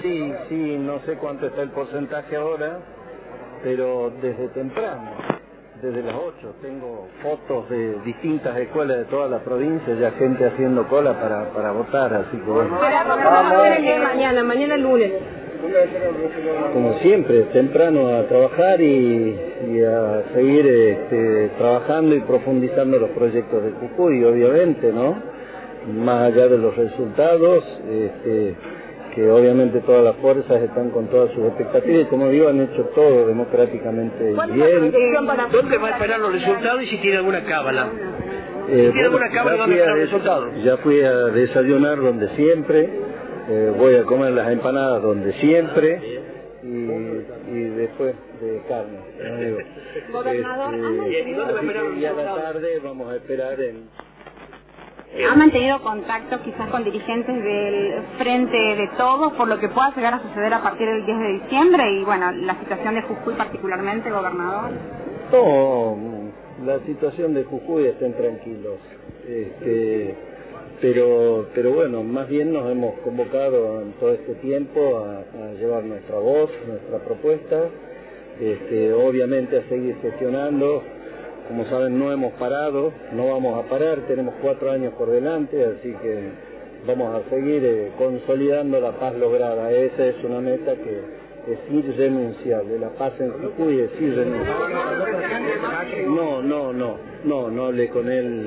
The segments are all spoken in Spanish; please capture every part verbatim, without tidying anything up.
Sí, sí, no sé cuánto está el porcentaje ahora, pero desde temprano, desde las ocho, tengo fotos de distintas escuelas de toda la provincia, ya gente haciendo cola para, para votar, así que bueno. Mañana, mañana lunes. Como siempre, temprano a trabajar y, y a seguir este, trabajando y profundizando los proyectos de Jujuy, obviamente, ¿no? Más allá de los resultados, este, que obviamente todas las fuerzas están con todas sus expectativas y, como digo, han hecho todo democráticamente bien. ¿Dónde va a esperar los resultados y si tiene alguna cábala? Eh, ¿Si tiene bueno, alguna cábala, ya, dónde fui a esperar los des- resultados? ya fui a desayunar donde siempre, eh, voy a comer las empanadas donde siempre y, y después de carne. ¿No digo? Gobernador, Este, así que ya a la tarde vamos a esperar en... ¿ha mantenido contacto quizás con dirigentes del Frente de Todos por lo que pueda llegar a suceder a partir del diez de diciembre y bueno, la situación de Jujuy particularmente, gobernador? No, la situación de Jujuy, estén tranquilos. Este, pero, pero bueno, más bien nos hemos convocado en todo este tiempo a, a llevar nuestra voz, nuestra propuesta, este, obviamente a seguir gestionando. Como saben, no hemos parado, no vamos a parar, tenemos cuatro años por delante, así que vamos a seguir eh, consolidando la paz lograda. Esa es una meta que es irrenunciable, la paz en Jujuy es irrenunciable. No, no, no, no, no hablé con él,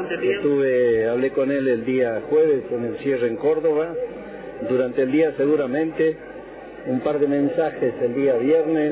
estuve, hablé con él el día jueves en el cierre en Córdoba, durante el día seguramente, un par de mensajes el día viernes,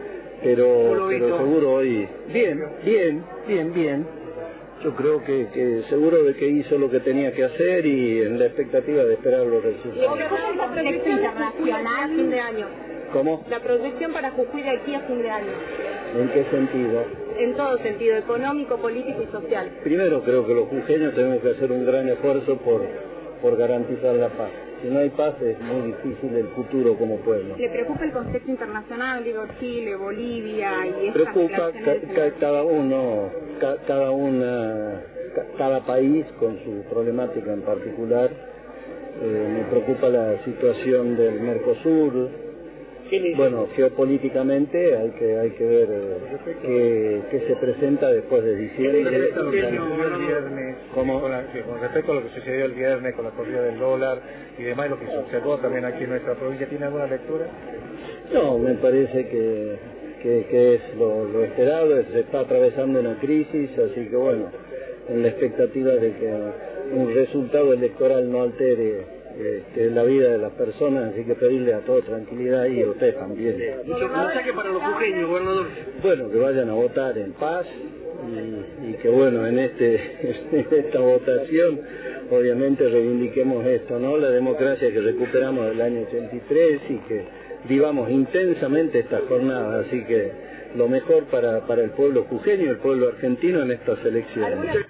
pero, pero seguro hoy, bien, bien, bien, bien, yo creo que, que seguro de que hizo lo que tenía que hacer y en la expectativa de esperar los resultados. La proyección internacional a fin de año. ¿Cómo? La proyección para Jujuy de aquí a fin de año. ¿En qué sentido? En todo sentido, económico, político y social. Primero creo que los jujeños tenemos que hacer un gran esfuerzo por, por garantizar la paz. Si no hay paz es muy difícil el futuro como pueblo. ¿Le preocupa el contexto internacional, digo Chile, Bolivia y estas Preocupa ca, relaciones? ca, cada uno, ca, cada una, ca, cada país con su problemática en particular. Eh, me preocupa la situación del Mercosur. Bueno, geopolíticamente hay que hay que ver eh, qué, qué se presenta después de diciembre. Como con, la, con respecto a lo que sucedió el viernes con la corrida del dólar y demás, lo que se observó también aquí en nuestra provincia, ¿tiene alguna lectura? No, me parece que, que, que es lo, lo esperado, se está atravesando una crisis, así que bueno, en la expectativa de que un resultado electoral no altere este, la vida de las personas, así que pedirle a todos tranquilidad y a ustedes también. Mucho mensaje para los jujeños, gobernador. Bueno, que vayan a votar en paz y, y que bueno, en este en esta votación obviamente reivindiquemos esto, ¿no? La democracia que recuperamos del año ochenta y tres y que vivamos intensamente esta jornada, así que lo mejor para, para el pueblo jujeño y el pueblo argentino en estas elecciones.